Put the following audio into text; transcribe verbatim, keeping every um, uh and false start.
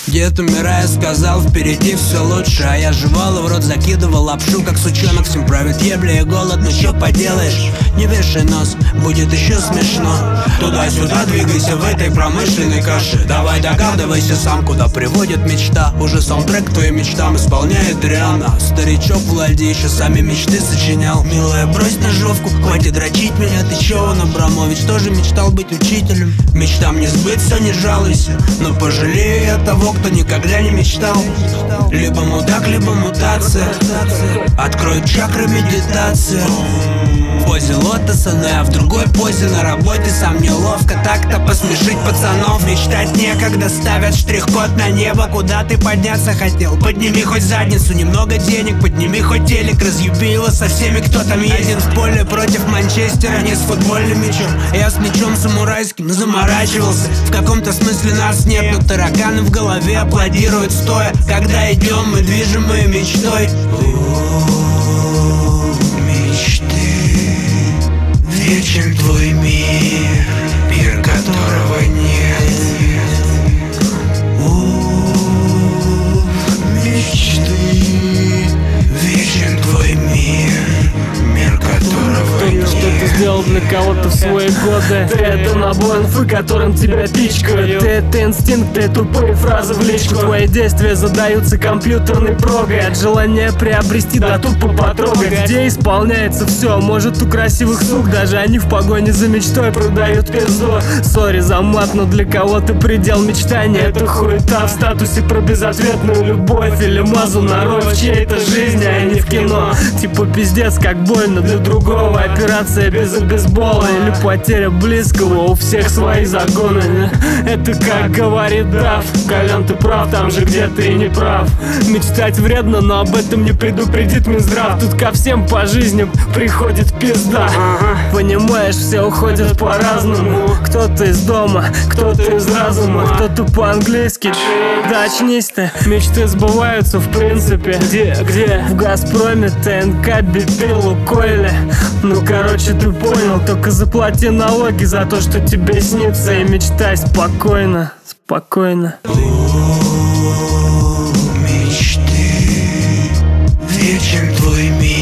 Дед, умирая, сказал, впереди все лучше. А я жевал и в рот закидывал лапшу, как сучонок. Всем правит ебля и голод, ну чё поделаешь? Не вешай нос, будет еще смешно. Туда-сюда двигайся в этой промышленной каше. Давай догадывайся сам, куда приводит мечта. Уже саундтрек твоим мечтам исполняет Риана. Старичок в ладе еще сами мечты сочинял. Милая, брось ножовку, хватит дрочить меня. Ты чё, он Абрамович тоже мечтал быть учителем. Мечтам не сбыться, не жалуйся, но пожалею я того, кто никогда не мечтал. Либо мудак, либо мутация. Открой чакры, медитация. В позе лотоса, но я в другой позе на работе. Сам неловко так-то посмешить пацанов. Мечтать некогда, ставят штрих-код на небо. Куда ты подняться хотел? Подними хоть задницу, немного денег, подними хоть телек. Разъеби его со всеми, кто там едет в поле против Манчестера, не с футбольным мячом. Я с мячом самурайским заморачивался. В каком-то смысле нас нет, но тараканы в голове аплодируют стоя. Когда идем, мы движимые мечтой. Вечен твой мир, мир которого нет. Ух, мечты. Вечен твой мир, мир которого нет. Кто-то что-то сделал для кого-то в свои годы. Ты это набор инфы, которым тебя пичкают. Ты это инстинкт, ты тупые фразы в личку. Твои действия задаются компьютерной прогой. От желания приобрести до тупо потрогать. Где исполняется все, может у красивых сук. Даже они в погоне за мечтой продают пизду. Сори за мат, но для кого-то предел мечтания это хуета в статусе про безответную любовь. Или мазу на роль в чьей-то жизни, а не в кино. Типа пиздец, как больно для другого. Операция без бейсбола или потеря близкого. У всех свои загоны. Это как говорит Дав. Колян, ты прав, там же где ты и не прав. Мечтать вредно, но об этом не предупредит Минздрав. Тут ко всем по жизни приходит пизда. Понимаешь, все уходят по-разному. Кто-то из дома, кто-то из разума, кто-то по-английски. Да очнись ты, мечты сбываются в принципе. Где, где? В Газпроме, ТНК, БП, Лукойле. Ну короче, ты понял, только заплати налоги за то, что тебе снится. И мечтай спокойно, спокойно. Мечты, вечен твой мир.